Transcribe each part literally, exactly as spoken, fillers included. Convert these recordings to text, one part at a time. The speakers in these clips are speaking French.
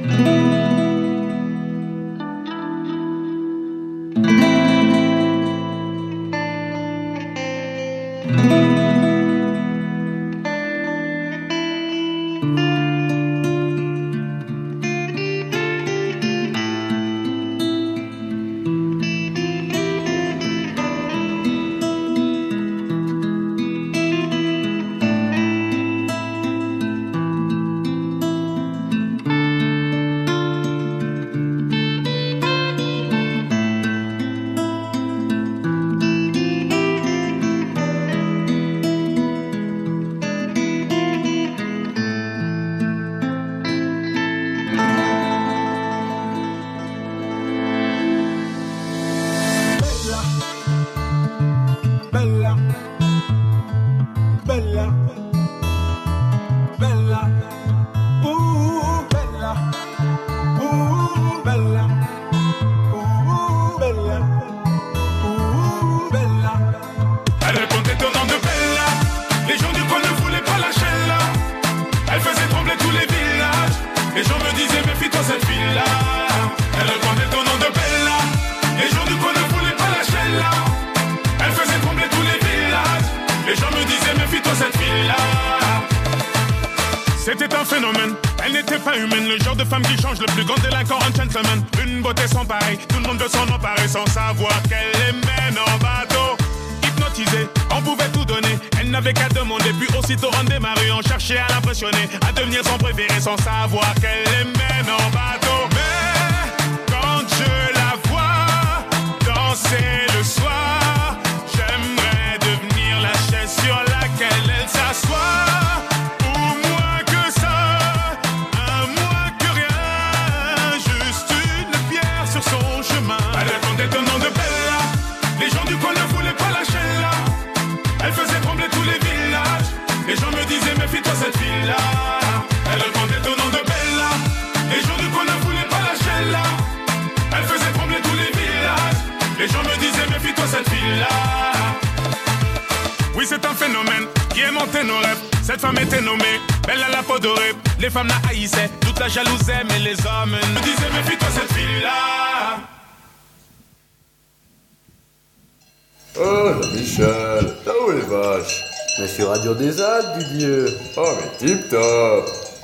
C'était un phénomène, elle n'était pas humaine. Le genre de femme qui change le plus grand délinquant en gentleman. Une beauté sans pareil, tout le monde veut s'en emparer sans savoir qu'elle les mène en bateau. Hypnotisée, on pouvait tout donner. Elle n'avait qu'à demander, puis aussitôt rendre des maris. On cherchait à l'impressionner, à devenir son préféré sans savoir qu'elle les mène en bateau. Mais quand je la vois danser le soir, j'aimerais devenir la chaise sur laquelle elle s'assoit. Les gens me disaient méfie-toi cette fille-là. Elle répondait au nom de Bella. Les gens du coin ne voulaient pas lâcher là. Elle faisait trembler tous les villages. Les gens me disaient méfie-toi cette fille-là. Oui, c'est un phénomène qui aimantait nos rêves. Cette femme était nommée Bella la peau dorée. Les femmes la haïssaient, toute la jalousaient, mais les hommes me disaient méfie-toi cette fille-là. Oh, Jean-Michel, t'as où les vaches? Mais sur Radio des Alpes, Didier. Oh, mais tip-top.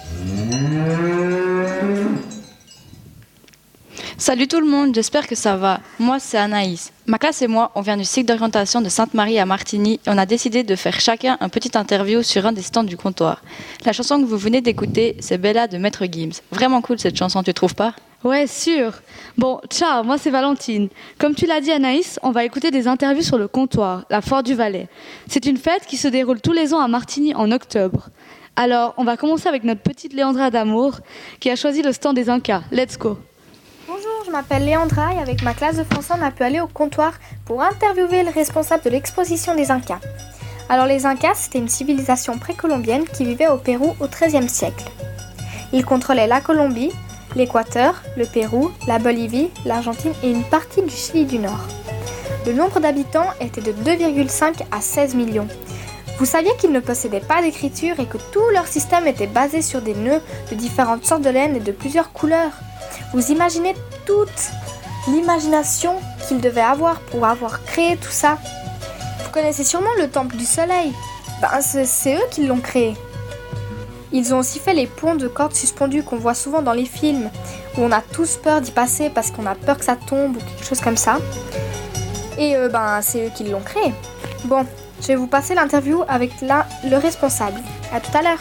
Salut tout le monde, j'espère que ça va. Moi, c'est Anaïs. Ma classe et moi, on vient du cycle d'orientation de Sainte-Marie à Martigny et on a décidé de faire chacun un petit interview sur un des stands du comptoir. La chanson que vous venez d'écouter, c'est Bella de Maître Gims. Vraiment cool cette chanson, tu trouves pas ? Ouais, sûr. Bon, ciao, moi c'est Valentine. Comme tu l'as dit Anaïs, on va écouter des interviews sur le comptoir, la Foire du Valais. C'est une fête qui se déroule tous les ans à Martigny en octobre. Alors, on va commencer avec notre petite Léandra d'Amour qui a choisi le stand des Incas. Let's go. Bonjour, je m'appelle Léandra et avec ma classe de français, on a pu aller au comptoir pour interviewer le responsable de l'exposition des Incas. Alors les Incas, c'était une civilisation précolombienne qui vivait au Pérou au treizième siècle. Ils contrôlaient la Colombie, l'Équateur, le Pérou, la Bolivie, l'Argentine et une partie du Chili du Nord. Le nombre d'habitants était de deux virgule cinq à seize millions. Vous saviez qu'ils ne possédaient pas d'écriture et que tout leur système était basé sur des nœuds de différentes sortes de laine et de plusieurs couleurs. Vous imaginez toute l'imagination qu'ils devaient avoir pour avoir créé tout ça. Vous connaissez sûrement le Temple du Soleil. Ben, c'est, c'est eux qui l'ont créé. Ils ont aussi fait les ponts de cordes suspendues qu'on voit souvent dans les films, où on a tous peur d'y passer parce qu'on a peur que ça tombe ou quelque chose comme ça. Et euh, ben, c'est eux qui l'ont créé. Bon, je vais vous passer l'interview avec la, le responsable. À tout à l'heure.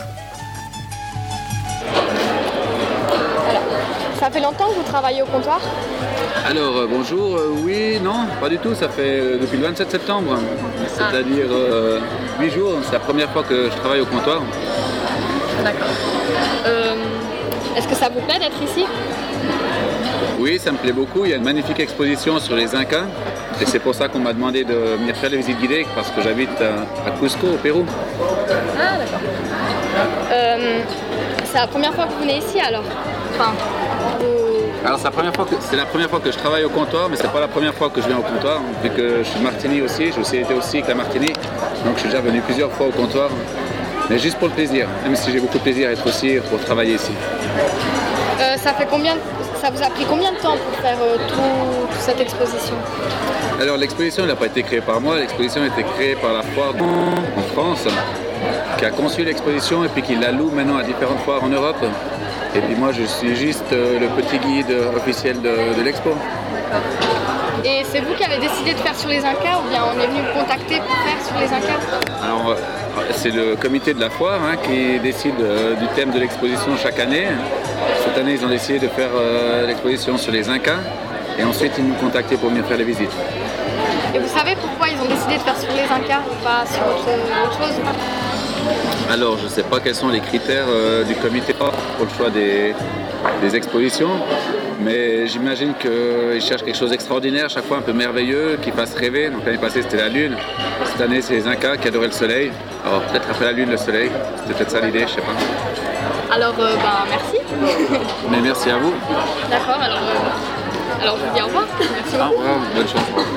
Alors, ça fait longtemps que vous travaillez au comptoir ? Alors, euh, bonjour, euh, oui, non, pas du tout, ça fait euh, depuis le vingt-sept septembre, c'est-à-dire euh, huit jours, c'est la première fois que je travaille au comptoir. D'accord. Euh, est-ce que ça vous plaît d'être ici ? Oui, ça me plaît beaucoup. Il y a une magnifique exposition sur les Incas. Et c'est pour ça qu'on m'a demandé de venir faire les visites guidées, parce que j'habite à, à Cusco, au Pérou. Ah, d'accord. Euh, c'est la première fois que vous venez ici, alors ? Enfin, vous... Alors, c'est la, première fois que, c'est la première fois que je travaille au comptoir, mais c'est pas la première fois que je viens au comptoir, vu que je suis de Martigny aussi. J'ai aussi été aussi avec la Martinique. Donc, je suis déjà venu plusieurs fois au comptoir. Mais juste pour le plaisir, même si j'ai beaucoup de plaisir à être aussi pour travailler ici. Euh, ça fait combien, ça vous a pris combien de temps pour faire euh, tout, toute cette exposition? Alors l'exposition n'a pas été créée par moi, l'exposition a été créée par la foire en France, qui a conçu l'exposition et puis qui la loue maintenant à différentes foires en Europe. Et puis moi je suis juste euh, le petit guide officiel de, de l'expo. Et c'est vous qui avez décidé de faire sur les Incas ou bien on est venu vous contacter pour faire sur les Incas? Alors euh, c'est le comité de la foire hein, qui décide euh, du thème de l'exposition chaque année. Cette année ils ont décidé de faire euh, l'exposition sur les Incas et ensuite ils nous contactaient pour venir faire les visites. Et vous savez pourquoi ils ont décidé de faire sur les Incas ou pas sur autre, autre chose? Alors, je ne sais pas quels sont les critères euh, du comité pour le choix des, des expositions, mais j'imagine qu'ils cherchent quelque chose d'extraordinaire, chaque fois un peu merveilleux, qui fasse rêver. Donc l'année passée, c'était la Lune. Cette année, c'est les Incas qui adoraient le soleil. Alors peut-être après la Lune, le soleil. C'était peut-être ça l'idée, je ne sais pas. Alors, euh, ben, merci. Mais merci à vous. D'accord, alors, euh, alors je vous dis au revoir. Merci beaucoup. Au revoir, bonne chance.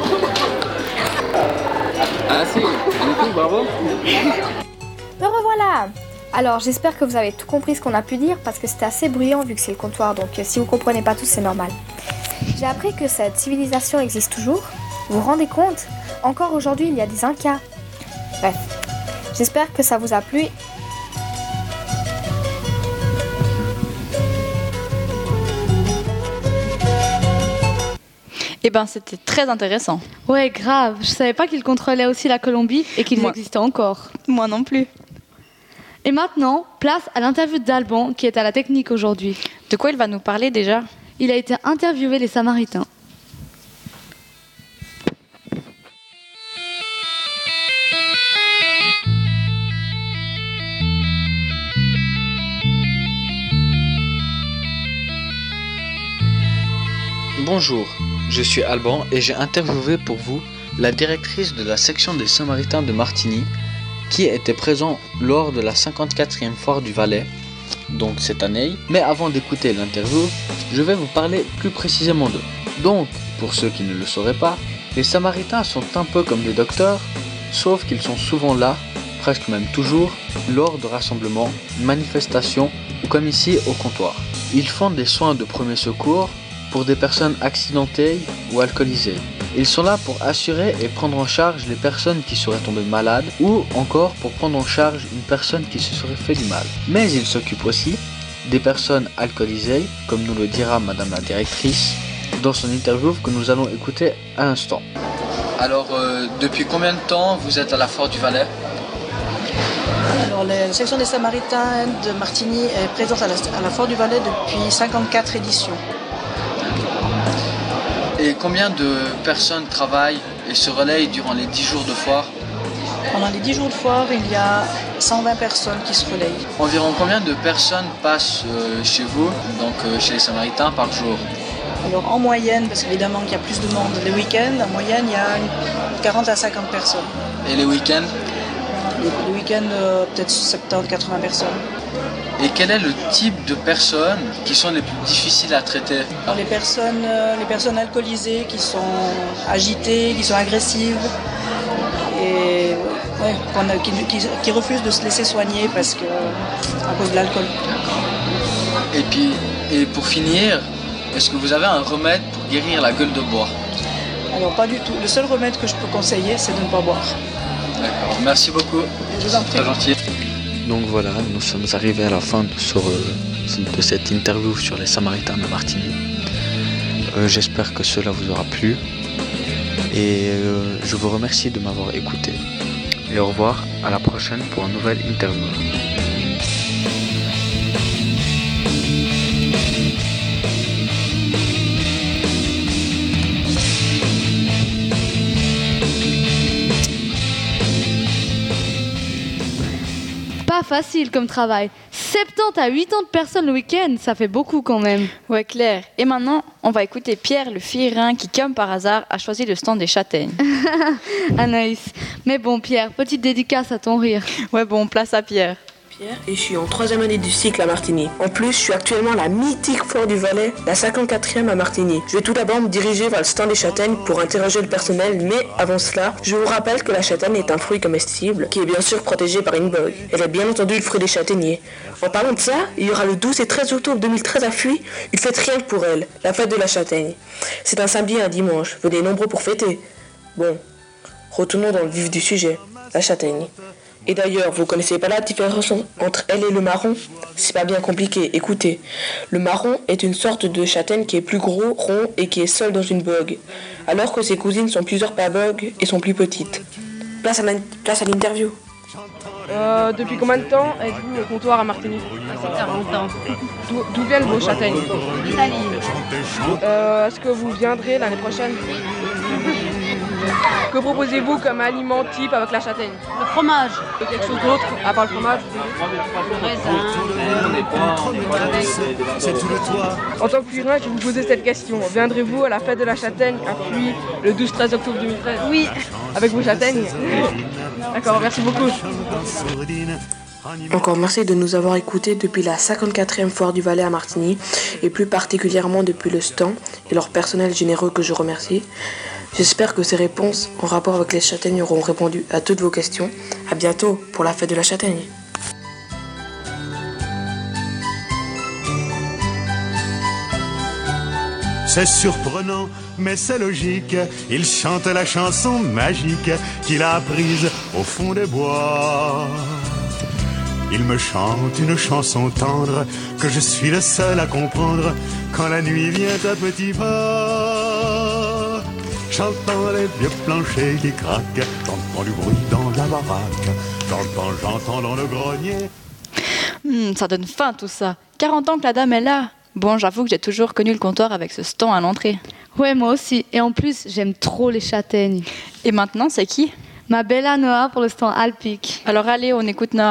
Ah si, magnifique, bravo. Me revoilà! Alors j'espère que vous avez tout compris ce qu'on a pu dire parce que c'était assez bruyant vu que c'est le comptoir, donc euh, si vous comprenez pas tout c'est normal. J'ai appris que cette civilisation existe toujours. Vous vous rendez compte? Encore aujourd'hui il y a des Incas. Bref, j'espère que ça vous a plu. Eh ben c'était très intéressant. Ouais, grave. Je savais pas qu'ils contrôlaient aussi la Colombie et qu'ils Moi. existaient encore. Moi non plus. Et maintenant, place à l'interview d'Alban qui est à la technique aujourd'hui. De quoi il va nous parler déjà? Il a été interviewé les Samaritains. Bonjour, je suis Alban et j'ai interviewé pour vous la directrice de la section des Samaritains de Martigny qui était présent lors de la cinquante-quatrième foire du Valais, donc cette année. Mais avant d'écouter l'interview, je vais vous parler plus précisément d'eux. Donc, pour ceux qui ne le sauraient pas, les Samaritains sont un peu comme des docteurs, sauf qu'ils sont souvent là, presque même toujours, lors de rassemblements, manifestations ou comme ici au comptoir. Ils font des soins de premier secours pour des personnes accidentées ou alcoolisées. Ils sont là pour assurer et prendre en charge les personnes qui seraient tombées malades ou encore pour prendre en charge une personne qui se serait fait du mal. Mais ils s'occupent aussi des personnes alcoolisées, comme nous le dira Madame la directrice dans son interview que nous allons écouter à l'instant. Alors, euh, depuis combien de temps vous êtes à la foire du Valais? Alors, la section des Samaritains de Martigny est présente à la, à la foire du Valais depuis cinquante-quatre éditions. Et combien de personnes travaillent et se relayent durant les dix jours de foire? Pendant les dix jours de foire, il y a cent vingt personnes qui se relayent. Environ combien de personnes passent euh, chez vous, donc euh, chez les Samaritains, par jour? Alors en moyenne, parce qu'évidemment qu'il y a plus de monde les week-ends, en moyenne il y a une quarante à cinquante personnes. Et les week-ends? Les, les week-ends, euh, peut-être soixante-dix à quatre-vingts personnes. Et quel est le type de personnes qui sont les plus difficiles à traiter? Alors, les personnes, euh, les personnes alcoolisées qui sont agitées, qui sont agressives et ouais, qu'on a, qui, qui, qui refusent de se laisser soigner parce que, à cause de l'alcool. Et puis, et pour finir, est-ce que vous avez un remède pour guérir la gueule de bois? Alors pas du tout. Le seul remède que je peux conseiller, c'est de ne pas boire. D'accord, merci beaucoup. Je vous en prie. Très gentil. Donc voilà, nous sommes arrivés à la fin de, sur, de cette interview sur les Samaritains de Martigny. Euh, j'espère que cela vous aura plu. Et euh, je vous remercie de m'avoir écouté. Et au revoir, à la prochaine pour une nouvelle interview. Pas facile comme travail. soixante-dix à quatre-vingts personnes le week-end, ça fait beaucoup quand même. Ouais, Claire. Et maintenant, on va écouter Pierre, le Fiérin, qui, comme par hasard, a choisi le stand des châtaignes. Anaïs. Mais bon, Pierre, petite dédicace à ton rire. Ouais, bon, place à Pierre. Pierre et je suis en troisième année du cycle à Martigny. En plus, je suis actuellement à la mythique foire du Valais, la cinquante-quatrième à Martigny. Je vais tout d'abord me diriger vers le stand des châtaignes pour interroger le personnel, mais avant cela, je vous rappelle que la châtaigne est un fruit comestible qui est bien sûr protégé par une bogue. Elle est bien entendu le fruit des châtaigniers. En parlant de ça, il y aura le douze et treize octobre deux mille treize à Fuy, une fête rien que pour elle, la fête de la châtaigne. C'est un samedi et un dimanche, venez nombreux pour fêter. Bon, retournons dans le vif du sujet, la châtaigne. Et d'ailleurs, vous connaissez pas la différence entre elle et le marron? C'est pas bien compliqué, écoutez. Le marron est une sorte de châtaigne qui est plus gros, rond et qui est seule dans une bogue, alors que ses cousines sont plusieurs par bogue et sont plus petites. Place à, la, place à l'interview. Euh, depuis combien de temps êtes-vous au comptoir à Martigny? C'est quarante ans. D'où, d'où viennent vos châtaignes? D'Italie. Euh, est-ce que vous viendrez l'année prochaine? Que proposez-vous comme aliment type avec la châtaigne? Le fromage. Quelque chose d'autre à part le fromage? Le raisin. En tant que purin, je vais vous poser cette question. Viendrez-vous à la fête de la châtaigne à Fuy le douze treize octobre deux mille treize? Oui. Avec vos châtaignes? D'accord, merci beaucoup. Encore merci de nous avoir écoutés depuis la cinquante-quatrième foire du Valais à Martigny et plus particulièrement depuis le stand et leur personnel généreux que je remercie. J'espère que ces réponses en rapport avec les châtaignes auront répondu à toutes vos questions. À bientôt pour la fête de la châtaigne. C'est surprenant, mais c'est logique. Il chante la chanson magique qu'il a apprise au fond des bois. Il me chante une chanson tendre que je suis le seul à comprendre quand la nuit vient à petits pas. J'entends les vieux planchers qui craquent, j'entends du bruit dans la baraque, j'entends, j'entends dans le grenier. Mmh, ça donne faim tout ça. quarante ans que la dame est là. Bon, j'avoue que j'ai toujours connu le comptoir avec ce stand à l'entrée. Ouais, moi aussi. Et en plus, j'aime trop les châtaignes. Et maintenant, c'est qui? Ma bella Noah pour le stand Alpic. Alors allez, on écoute Noah.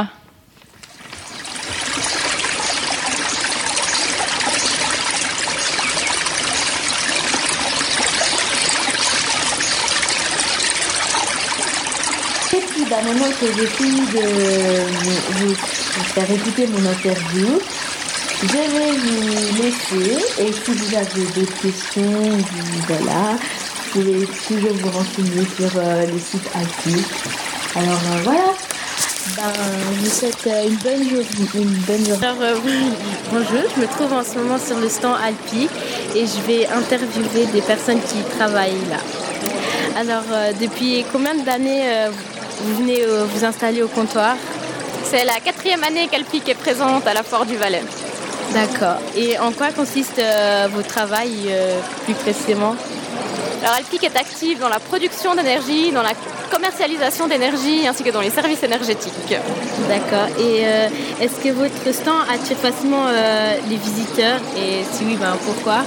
Bah, maintenant que j'ai fini de vous faire écouter mon interview, je vais vous laisser. Et si vous avez d'autres questions, vous, voilà, vous pouvez toujours vous renseigner sur euh, le site Alpic. Alors euh, voilà, ben, je vous souhaite une bonne journée. Une bonne journée. Alors euh, oui, bonjour, je me trouve en ce moment sur le stand Alpic et je vais interviewer des personnes qui travaillent là. Alors euh, depuis combien d'années euh, vous venez euh, vous installer au comptoir? C'est la quatrième année qu'Alpic est présente à la foire du Valais. D'accord. Et en quoi consiste euh, votre travail euh, plus précisément? Alors Alpic est active dans la production d'énergie, dans la commercialisation d'énergie ainsi que dans les services énergétiques. D'accord. Et euh, est-ce que votre stand attire facilement euh, les visiteurs? Et si oui, ben pourquoi?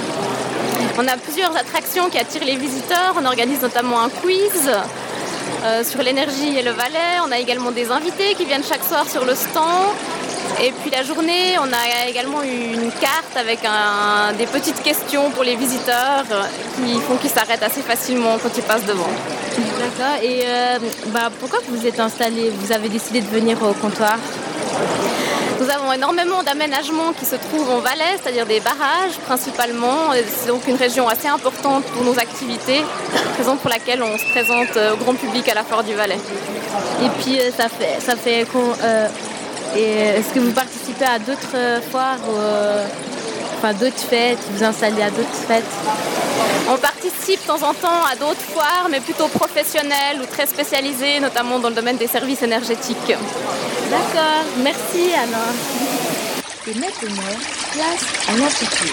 On a plusieurs attractions qui attirent les visiteurs. On organise notamment un quiz euh, sur l'énergie et le Valais. On a également des invités qui viennent chaque soir sur le stand. Et puis la journée, on a également une carte avec un, des petites questions pour les visiteurs qui font qu'ils s'arrêtent assez facilement quand ils passent devant. D'accord. Et euh, bah, pourquoi vous êtes installé? Vous avez décidé de venir au comptoir? Nous avons énormément d'aménagements qui se trouvent en Valais, c'est-à-dire des barrages principalement. C'est donc une région assez importante pour nos activités, raison pour laquelle on se présente au grand public à la foire du Valais. Et puis ça fait, ça fait euh, et est-ce que vous participez à d'autres foires, euh, enfin d'autres fêtes, vous vous installez à d'autres fêtes? On participe de temps en temps à d'autres foires, mais plutôt professionnelles ou très spécialisées, notamment dans le domaine des services énergétiques. D'accord, merci alors. Et maintenant, place à l'entretien.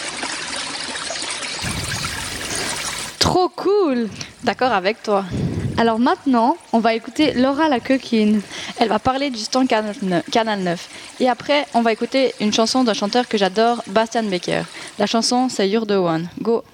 Trop cool! D'accord avec toi. Alors maintenant, on va écouter Laura la coquine. Elle va parler du stand Canal neuf. Et après, on va écouter une chanson d'un chanteur que j'adore, Bastian Becker. La chanson, c'est You're the One. Go!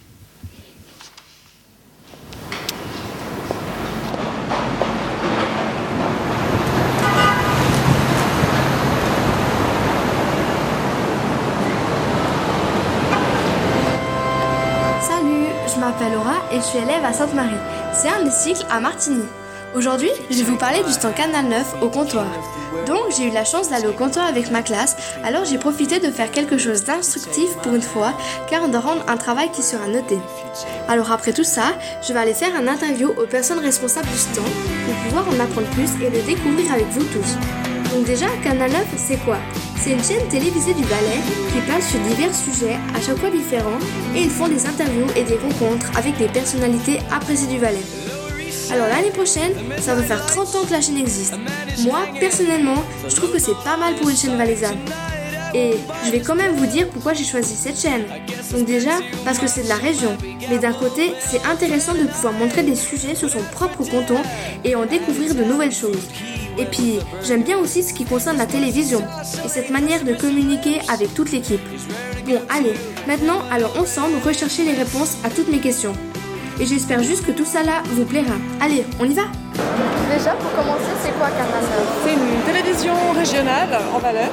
Je m'appelle Laura et je suis élève à Sainte-Marie. C'est un des cycles à Martigny. Aujourd'hui, je vais vous parler du stand Canal neuf au comptoir. Donc, j'ai eu la chance d'aller au comptoir avec ma classe, alors j'ai profité de faire quelque chose d'instructif pour une fois, car on doit rendre un travail qui sera noté. Alors après tout ça, je vais aller faire un interview aux personnes responsables du stand pour pouvoir en apprendre plus et le découvrir avec vous tous. Donc déjà, Canal neuf, c'est quoi? C'est une chaîne télévisée du Valais qui parle sur divers sujets, à chaque fois différents, et ils font des interviews et des rencontres avec des personnalités appréciées du Valais. Alors l'année prochaine, ça va faire trente ans que la chaîne existe. Moi, personnellement, je trouve que c'est pas mal pour une chaîne valaisanne. Et je vais quand même vous dire pourquoi j'ai choisi cette chaîne. Donc déjà, parce que c'est de la région. Mais d'un côté, c'est intéressant de pouvoir montrer des sujets sur son propre canton et en découvrir de nouvelles choses. Et puis, j'aime bien aussi ce qui concerne la télévision et cette manière de communiquer avec toute l'équipe. Bon, allez, maintenant, allons ensemble rechercher les réponses à toutes mes questions. Et j'espère juste que tout ça là vous plaira. Allez, on y va? Déjà, pour commencer, c'est quoi Canal neuf? C'est une télévision régionale en Valais.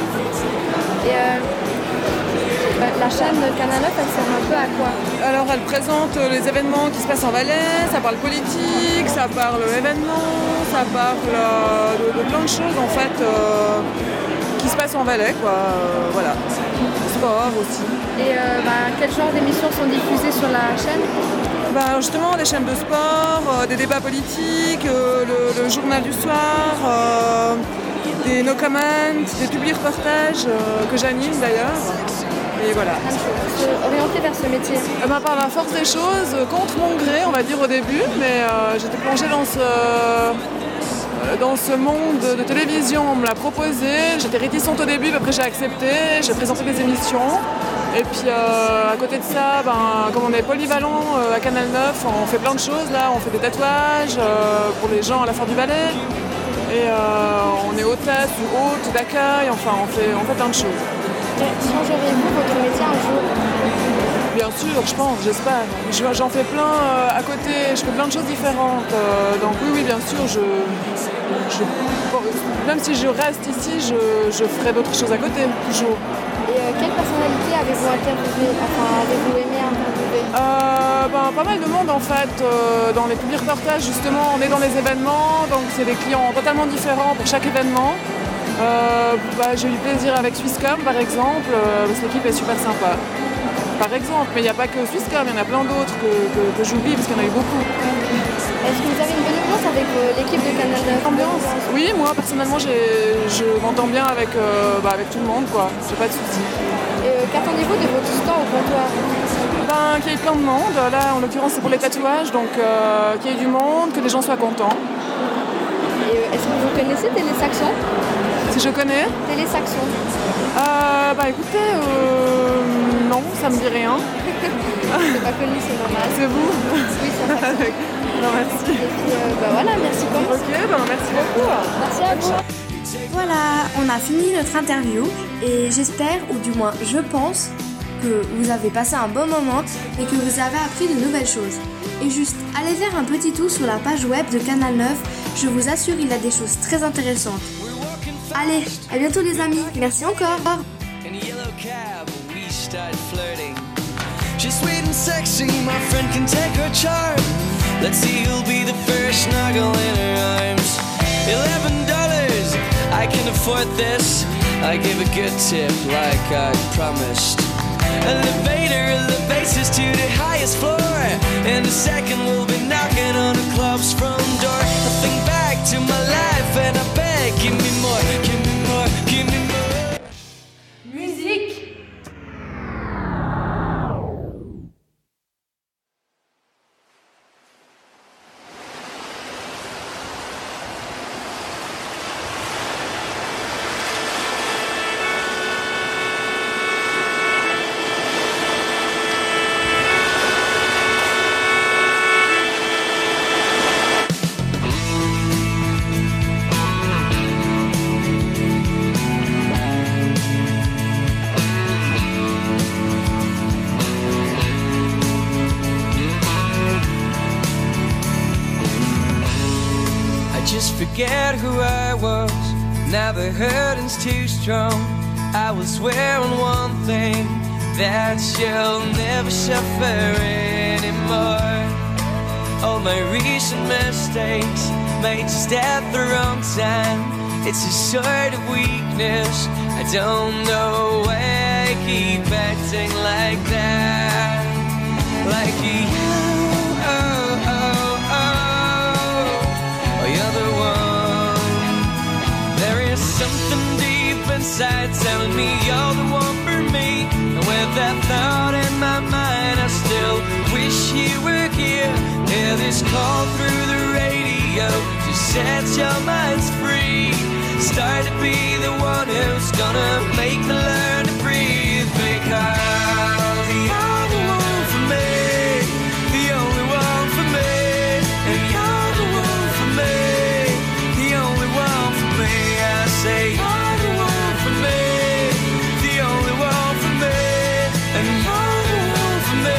Et euh, bah, la chaîne Canal neuf, elle sert un peu à quoi? Alors, elle présente les événements qui se passent en Valais, ça parle politique, ça parle événements, ça parle euh, de, de plein de choses en fait euh, qui se passent en Valais, quoi. Euh, voilà. Sport aussi. Et euh, bah, quel genre d'émissions sont diffusées sur la chaîne? Bah, justement, des chaînes de sport, euh, des débats politiques, euh, le, le journal du soir, euh, des no comment, des publi-reportages euh, que j'anime d'ailleurs. Et voilà. Orienté vers ce métier? Eh ben, par la force des choses, contre mon gré, on va dire au début, mais euh, j'étais plongée dans ce, euh, dans ce monde de télévision. On me l'a proposé, j'étais réticente au début, mais après j'ai accepté, j'ai présenté des émissions. Et puis euh, à côté de ça, ben, comme on est polyvalent euh, à Canal neuf, on fait plein de choses là, on fait des tatouages euh, pour les gens à la Foire du Valais. Et euh, on est hôtesse ou hôte d'accueil, enfin on fait, on fait plein de choses. Changerez-vous votre métier un jour? Bien sûr, je pense, j'espère. J'en fais plein euh, à côté, je fais plein de choses différentes. Euh, donc oui, oui, bien sûr, je, je, même si je reste ici, je, je ferai d'autres choses à côté, toujours. Et euh, quelle personnalité avez-vous interviewé, enfin avez-vous aimé interviewer? euh, ben, Pas mal de monde en fait. Euh, dans les publics reportages, justement, on est dans les événements, donc c'est des clients totalement différents pour chaque événement. Euh, bah, j'ai eu plaisir avec Swisscom par exemple, euh, parce que l'équipe est super sympa. Par exemple, mais il n'y a pas que Swisscom, il y en a plein d'autres que, que, que j'oublie parce qu'il y en a eu beaucoup. Est-ce que vous avez une bonne ambiance avec euh, l'équipe de Canal neuf? Ambiance? Oui, moi personnellement je m'entends bien avec, euh, bah, avec tout le monde, quoi. J'ai pas de soucis. Et euh, qu'attendez-vous de votre stand au comptoir? Ben, qu'il y ait plein de monde. Là, en l'occurrence, c'est pour les tatouages, donc euh, qu'il y ait du monde, que les gens soient contents. Et euh, est-ce que vous connaissez Télésaxon? Si je connais? Télésaxon. Euh, bah écoutez, euh, non, ça me dit rien. C'est pas connu, c'est normal. C'est vous? Oui, c'est ça. Non, merci. Et puis, euh, bah voilà, merci quand même. Ok, ben merci beaucoup. Merci à vous. Voilà, on a fini notre interview et j'espère, ou du moins je pense, que vous avez passé un bon moment et que vous avez appris de nouvelles choses. Et juste, allez faire un petit tour sur la page web de Canal neuf, je vous assure, il y a des choses très intéressantes. Allez, à bientôt les amis, merci encore. She's sweet and sexy, my friend can take her charm. Let's see who'll be the first snuggle in her arms. Eleven dollars, I can afford this. I give a good tip like I promised. Elevator elevates us to the highest floor. In a second we'll be knocking on the club's front door. I think back to my life and I beg, give me more, give me more, give me more. Musique. forget who I was. Now the hurting's too strong. I will swear on one thing, that you'll never suffer anymore. All my recent mistakes made just at the wrong time. It's a sort of weakness, I don't know why I keep acting like that. Like you, oh, oh, oh, oh, you're the one. There is something deep inside telling me you're the one for me. And with that thought in my mind, I still wish you were here. Hear this call through the radio, just set your minds free. Start to be the one who's gonna make me learn to breathe. Because you're the one for me, the only one for me. And you're the one for me, the only one for me. I say you're the one for me, the only one for me. And you're the one for me.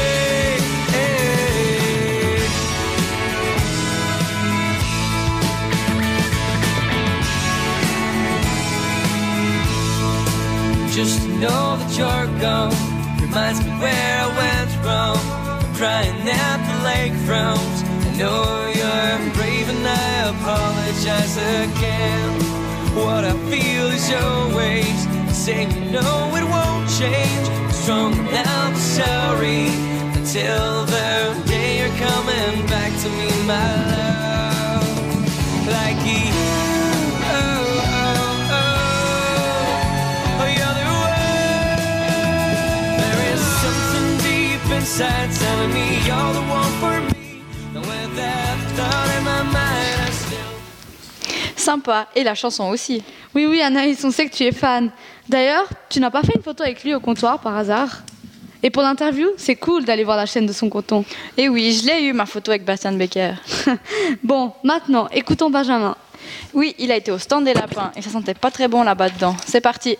Just to know that you're gone reminds me where I went wrong. I'm crying at the lake front. I know you're brave and I apologize again. What I feel is your ways, saying you know it won't change. I'm strong enough to sorry until the day you're coming back to me, my love. Like you. Inside telling me you're the one for me. And with that thought in my mind, I still... Sympa, et la chanson aussi. Oui, oui, Anaïs, on sait que tu es fan. D'ailleurs, tu n'as pas fait une photo avec lui au comptoir par hasard? Et pour l'interview, c'est cool d'aller voir la chaîne de son coton. Et oui, je l'ai eu, ma photo avec Bastien Becker. Bon, maintenant, écoutons Benjamin. Oui, il a été au stand des lapins et ça sentait pas très bon là-bas dedans. C'est parti.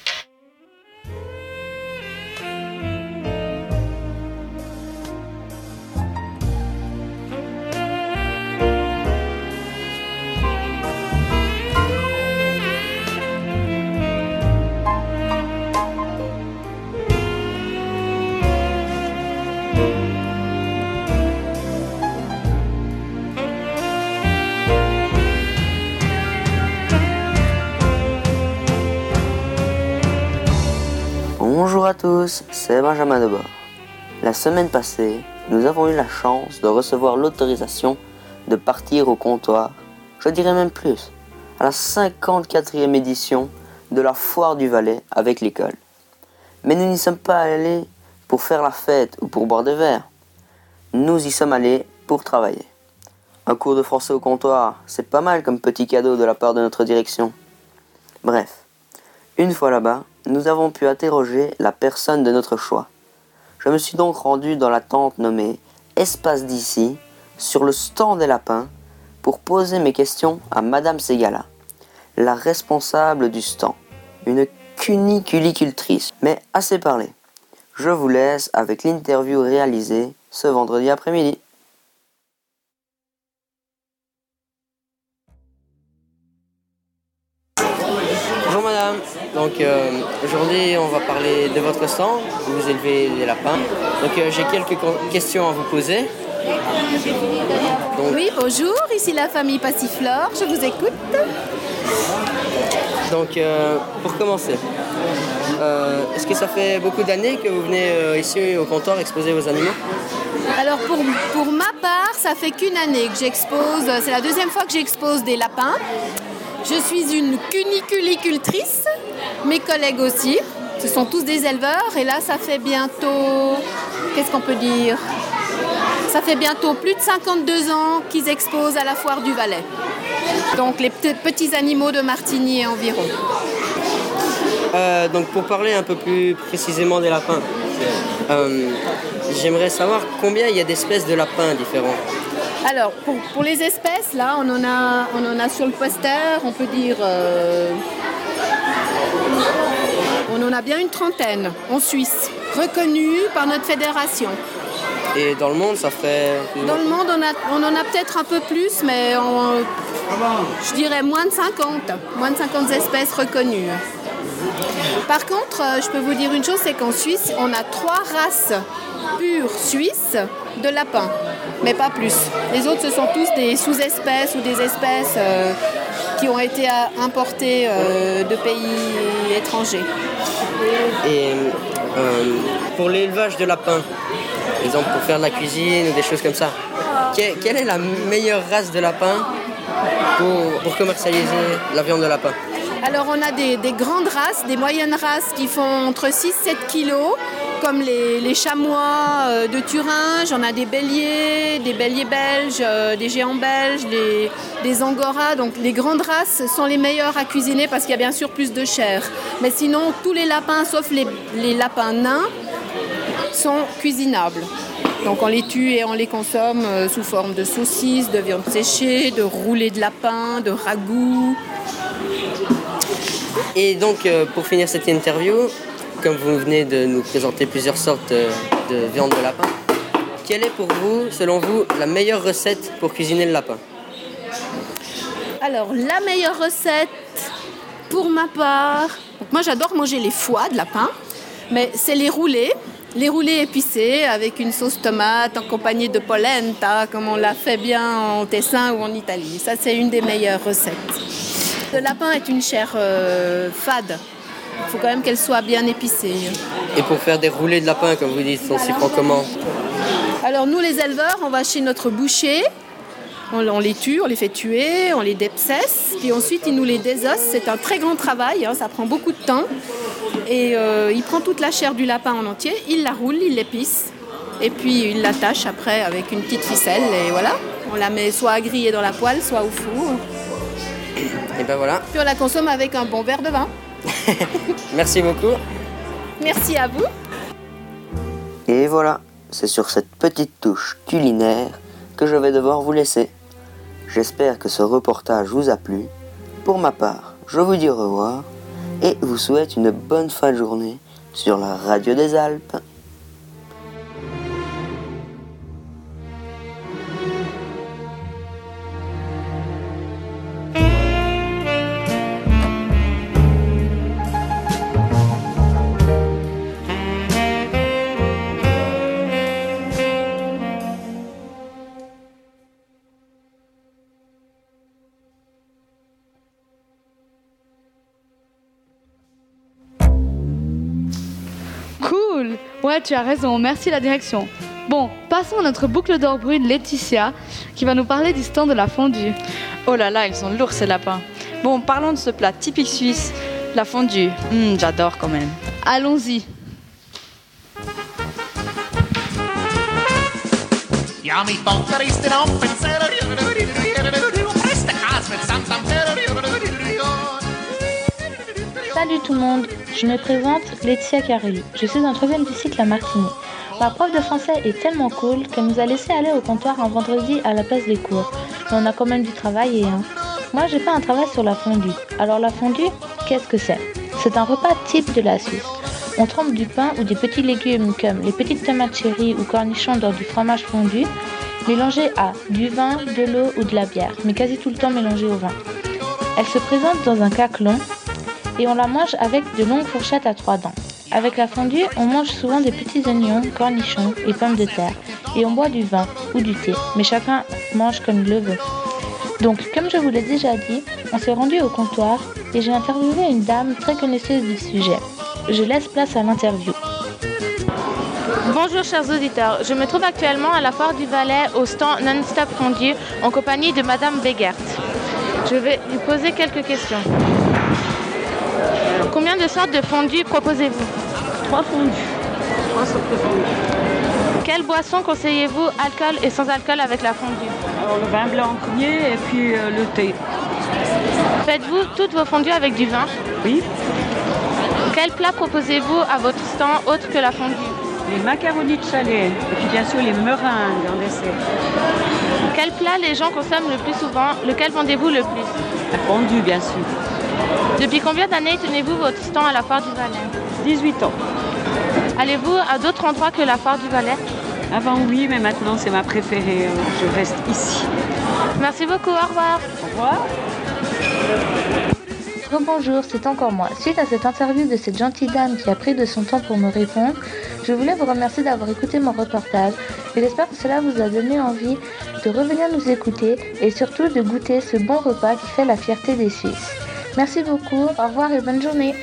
Bonjour à tous, c'est Benjamin de bord. La semaine passée, nous avons eu la chance de recevoir l'autorisation de partir au comptoir, je dirais même plus, à la cinquante-quatrième édition de la Foire du Valais avec l'école. Mais nous n'y sommes pas allés pour faire la fête ou pour boire des verres. Nous y sommes allés pour travailler. Un cours de français au comptoir, c'est pas mal comme petit cadeau de la part de notre direction. Bref, une fois là-bas, nous avons pu interroger la personne de notre choix. Je me suis donc rendu dans la tente nommée Espace d'ici, sur le stand des lapins, pour poser mes questions à Madame Segala, la responsable du stand, une cuniculicultrice. Mais assez parlé, je vous laisse avec l'interview réalisée ce vendredi après-midi. Bonjour madame, donc euh, aujourd'hui on va parler de votre stand, vous élevez des lapins. Donc euh, j'ai quelques questions à vous poser. Donc, oui, bonjour, ici la famille Passiflore, je vous écoute. Donc euh, pour commencer, euh, est-ce que ça fait beaucoup d'années que vous venez euh, ici au comptoir exposer vos animaux? Alors pour, pour ma part, ça fait qu'une année que j'expose, c'est la deuxième fois que j'expose des lapins. Je suis une cuniculicultrice, mes collègues aussi, ce sont tous des éleveurs et là ça fait bientôt, qu'est-ce qu'on peut dire? Ça fait bientôt plus de cinquante-deux ans qu'ils exposent à la Foire du Valais. Donc les p- petits animaux de Martigny et environ. Euh, donc pour parler un peu plus précisément des lapins, euh, j'aimerais savoir combien il y a d'espèces de lapins différents. Alors, pour, pour les espèces, là, on en a, on en a sur le poster, on peut dire... Euh, on en a bien une trentaine en Suisse, reconnus par notre fédération. Et dans le monde, ça ferait... Dans le monde, on, a, on en a peut-être un peu plus, mais on, je dirais moins de cinquante. Moins de cinquante espèces reconnues. Par contre, je peux vous dire une chose, c'est qu'en Suisse, on a trois races pures suisses de lapins, mais pas plus. Les autres, ce sont tous des sous-espèces ou des espèces euh, qui ont été importées euh, de pays étrangers. Et euh, pour l'élevage de lapins, par exemple pour faire de la cuisine ou des choses comme ça, que, quelle est la meilleure race de lapin pour, pour commercialiser la viande de lapin? Alors on a des, des grandes races, des moyennes races qui font entre six à sept kilos, comme les, les chamois euh, de Thuringe, on a des béliers, des béliers belges, euh, des géants belges, les, des angoras. Donc les grandes races sont les meilleures à cuisiner parce qu'il y a bien sûr plus de chair. Mais sinon, tous les lapins, sauf les, les lapins nains, sont cuisinables. Donc on les tue et on les consomme euh, sous forme de saucisses, de viande séchée, de roulés de lapin, de ragoût. Et donc, euh, pour finir cette interview, comme vous venez de nous présenter plusieurs sortes de, de viande de lapin, quelle est pour vous, selon vous, la meilleure recette pour cuisiner le lapin? Alors, la meilleure recette, pour ma part, donc moi j'adore manger les foies de lapin, mais c'est les roulés, les roulés épicés avec une sauce tomate accompagnée de polenta, comme on l'a fait bien en Tessin ou en Italie. Ça, c'est une des meilleures recettes. Le lapin est une chair euh, fade. Il faut quand même qu'elle soit bien épicée. Et pour faire des roulés de lapin, comme vous dites, on s'y prend comment? Alors nous, les éleveurs, on va chez notre boucher. On, on les tue, on les fait tuer, on les dépecesse. Puis ensuite, il nous les désosse. C'est un très grand travail, hein, ça prend beaucoup de temps. Et euh, il prend toute la chair du lapin en entier, il la roule, il l'épice. Et puis il l'attache après avec une petite ficelle. Et voilà, on la met soit à griller dans la poêle, soit au four. Et ben voilà. Puis on la consomme avec un bon verre de vin. Merci beaucoup. Merci à vous. Et voilà, c'est sur cette petite touche culinaire que je vais devoir vous laisser. J'espère que ce reportage vous a plu. Pour ma part, je vous dis au revoir et vous souhaite une bonne fin de journée sur la radio des Alpes. Cool. Ouais, tu as raison. Merci la direction. Bon, passons à notre boucle d'or brune Laetitia, qui va nous parler du stand de la fondue. Oh là là, ils sont lourds ces lapins. Bon, parlons de ce plat typique suisse, la fondue. Mmh, j'adore quand même. Allons-y. Ja, mi poker ist in Oppenzeller. Preste Kaas mit Samsam. Salut tout le monde, je me présente Laetitia Carelli. Je suis en troisième du cycle à Martigny. Ma prof de français est tellement cool qu'elle nous a laissé aller au comptoir un vendredi à la place des cours. Mais on a quand même dû travailler, hein. Moi j'ai fait un travail sur la fondue. Alors la fondue, qu'est-ce que c'est? C'est un repas type de la Suisse. On trempe du pain ou des petits légumes comme les petites tomates cherry ou cornichons dans du fromage fondu, mélangé à du vin, de l'eau ou de la bière, mais quasi tout le temps mélangé au vin. Elle se présente dans un caquelon et on la mange avec de longues fourchettes à trois dents. Avec la fondue, on mange souvent des petits oignons, cornichons et pommes de terre, et on boit du vin ou du thé, mais chacun mange comme il le veut. Donc, comme je vous l'ai déjà dit, on s'est rendu au comptoir et j'ai interviewé une dame très connaisseuse du sujet. Je laisse place à l'interview. Bonjour chers auditeurs, je me trouve actuellement à la Foire du Valais au stand Non-Stop Fondue en compagnie de Madame Begert. Je vais lui poser quelques questions. Combien de sortes de fondue proposez-vous? Trois fondues. Trois sortes de fondue. Quelle boisson conseillez-vous, alcool et sans alcool avec la fondue? Alors le vin blanc en premier et puis euh, le thé. Faites-vous toutes vos fondues avec du vin? Oui. Quel plat proposez-vous à votre stand autre que la fondue? Les macaronis de chalet et puis bien sûr les meringues en dessert. Quel plat les gens consomment le plus souvent? Lequel vendez-vous le plus? La fondue bien sûr. Depuis combien d'années tenez-vous votre stand à la Foire du Valais? dix-huit ans. Allez-vous à d'autres endroits que la Foire du Valais? Avant oui, mais maintenant c'est ma préférée. Je reste ici. Merci beaucoup, au revoir. Au revoir. Rebonjour, c'est encore moi. Suite à cette interview de cette gentille dame qui a pris de son temps pour me répondre, je voulais vous remercier d'avoir écouté mon reportage et j'espère que cela vous a donné envie de revenir nous écouter et surtout de goûter ce bon repas qui fait la fierté des Suisses. Merci beaucoup, au revoir et bonne journée.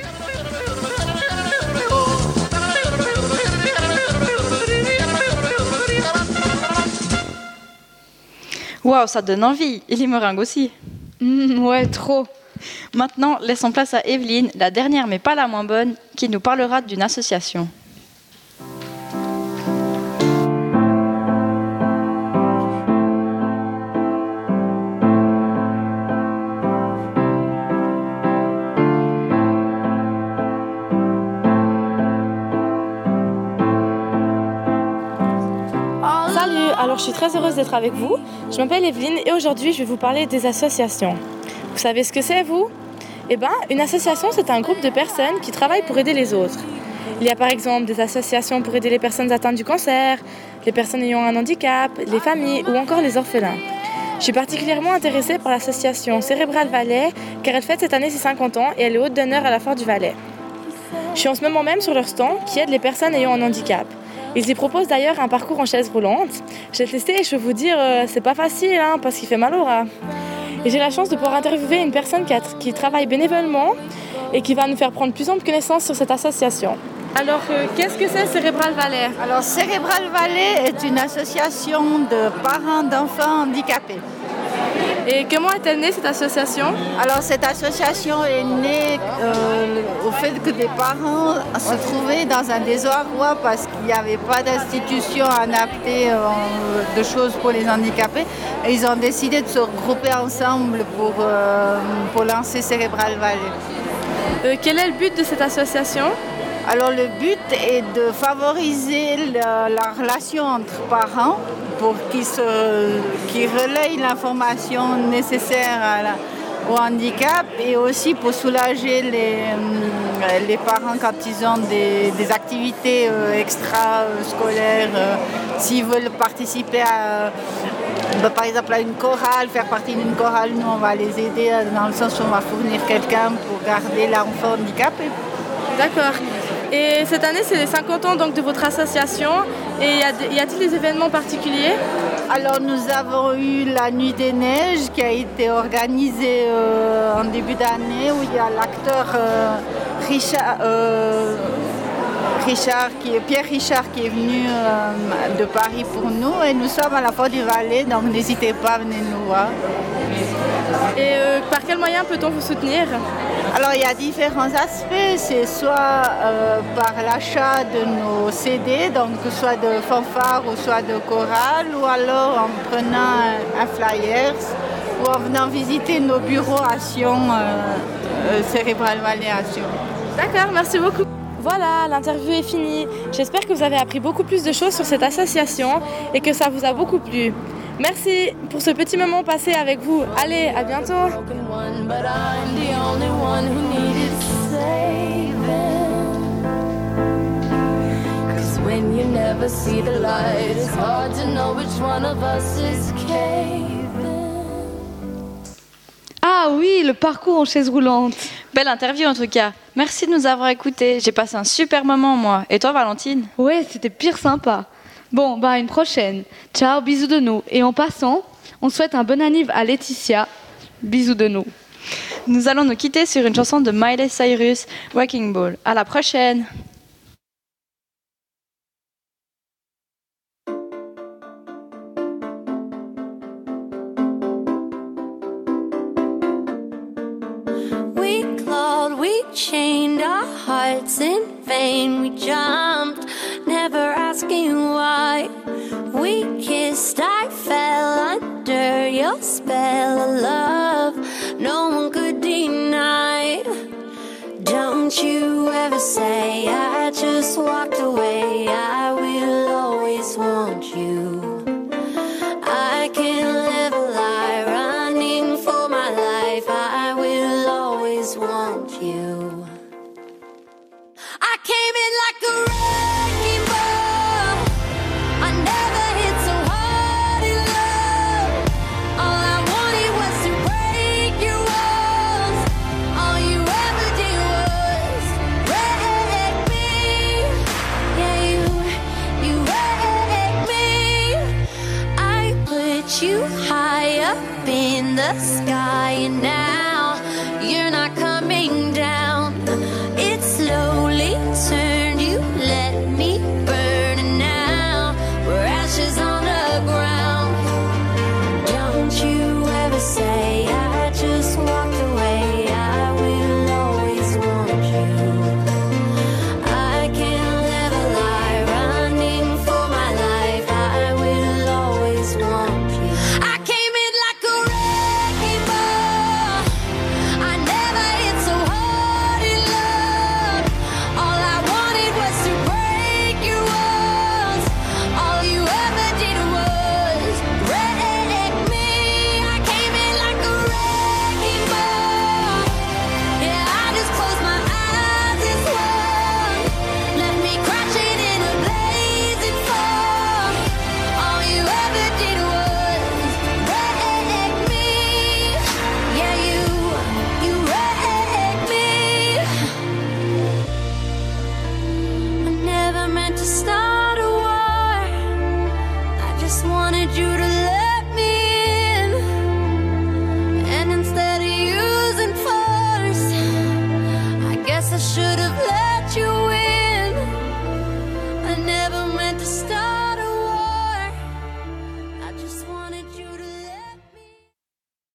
Waouh, ça donne envie. Et les meringues aussi. Mmh, ouais, trop. Maintenant, laissons place à Evelyne, la dernière mais pas la moins bonne, qui nous parlera d'une association. Salut, alors je suis très heureuse d'être avec vous. Je m'appelle Evelyne et aujourd'hui je vais vous parler des associations. Vous savez ce que c'est, vous ? Eh bien, une association, c'est un groupe de personnes qui travaillent pour aider les autres. Il y a par exemple des associations pour aider les personnes atteintes du cancer, les personnes ayant un handicap, les familles ou encore les orphelins. Je suis particulièrement intéressée par l'association Cérébral Valais car elle fête cette année ses cinquante ans et elle est hôte d'honneur à la Foire du Valais. Je suis en ce moment même sur leur stand qui aide les personnes ayant un handicap. Ils y proposent d'ailleurs un parcours en chaise roulante. J'ai testé et je peux vous dire, euh, c'est pas facile hein, parce qu'il fait mal au rat. Et j'ai la chance de pouvoir interviewer une personne qui, a, qui travaille bénévolement et qui va nous faire prendre plus ample connaissance sur cette association. Alors, euh, qu'est-ce que c'est Cérébral Valais ? Alors, Cérébral Valais est une association de parents d'enfants handicapés. Et comment est-elle née cette association ? Alors cette association est née euh, au fait que des parents se trouvaient dans un désarroi parce qu'il n'y avait pas d'institution adaptée euh, de choses pour les handicapés. Et ils ont décidé de se regrouper ensemble pour, euh, pour lancer Cérébral Valais. Euh, quel est le but de cette association ? Alors le but est de favoriser la, la relation entre parents pour qu'ils, se, qu'ils relayent l'information nécessaire à la, au handicap et aussi pour soulager les, les parents quand ils ont des, des activités euh, extra-scolaires, euh, s'ils veulent participer à, bah, par exemple à une chorale, faire partie d'une chorale, nous on va les aider dans le sens où on va fournir quelqu'un pour garder l'enfant handicapé. D'accord. Et cette année, c'est les cinquante ans donc, de votre association. Et y, a, y a-t-il des événements particuliers ? Alors, nous avons eu la Nuit des Neiges qui a été organisée euh, en début d'année où il y a l'acteur euh, Richard, euh, Richard qui est, Pierre Richard qui est venu euh, de Paris pour nous. Et nous sommes à la Foire du Valais, donc n'hésitez pas à venir nous voir. Et euh, par quel moyen peut-on vous soutenir ? Alors il y a différents aspects, c'est soit euh, par l'achat de nos C D, donc soit de fanfare ou soit de chorale, ou alors en prenant un, un flyers ou en venant visiter nos bureaux à Sion, euh, euh, Cérébral Valais à Sion. D'accord, merci beaucoup. Voilà, l'interview est finie. J'espère que vous avez appris beaucoup plus de choses sur cette association et que ça vous a beaucoup plu. Merci pour ce petit moment passé avec vous. Allez, à bientôt. Ah oui, le parcours en chaise roulante. Belle interview en tout cas. Merci de nous avoir écoutés. J'ai passé un super moment moi. Et toi Valentine ? Ouais, c'était pire sympa. Bon, bah à une prochaine. Ciao, bisous de nous. Et en passant, on souhaite un bon anniv à Laetitia. Bisous de nous. Nous allons nous quitter sur une chanson de Miley Cyrus, Wrecking Ball. À la prochaine. We clawed, we chained our hearts in vain. We jumped, never asking why. We kissed, I fell under your spell of love. No one could deny. Don't you ever say I just walked away. I will always want you. I can't live a lie running for my life. I will always want you. I came in like a wrecking ball. I never the sky and